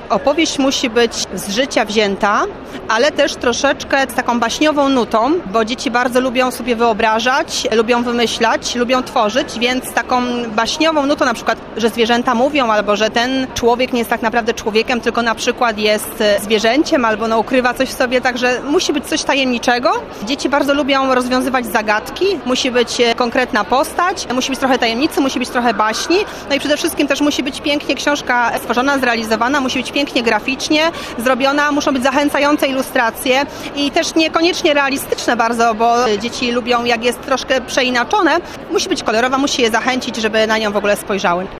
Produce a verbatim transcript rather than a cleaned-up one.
Opowieść musi być z życia wzięta, ale też troszeczkę z taką baśniową nutą, bo dzieci bardzo lubią sobie wyobrażać, lubią wymyślać, lubią tworzyć, więc taką baśniową nutą, na przykład, że zwierzęta mówią, albo że ten człowiek nie jest tak naprawdę człowiekiem, tylko na przykład jest zwierzęciem, albo no, ukrywa coś w sobie, także musi być coś tajemniczego. Dzieci bardzo lubią rozwiązywać zagadki, musi być konkretna postać, musi być trochę tajemnicy, musi być trochę baśni, no i przede wszystkim też musi być pięknie książka stworzona, zrealizowana, musi być pięknie graficznie zrobiona, muszą być zachęcające ilustracje i też niekoniecznie realistyczne bardzo, bo dzieci lubią, jak jest troszkę przeinaczone. Musi być kolorowa, musi je zachęcić, żeby na nią w ogóle spojrzały.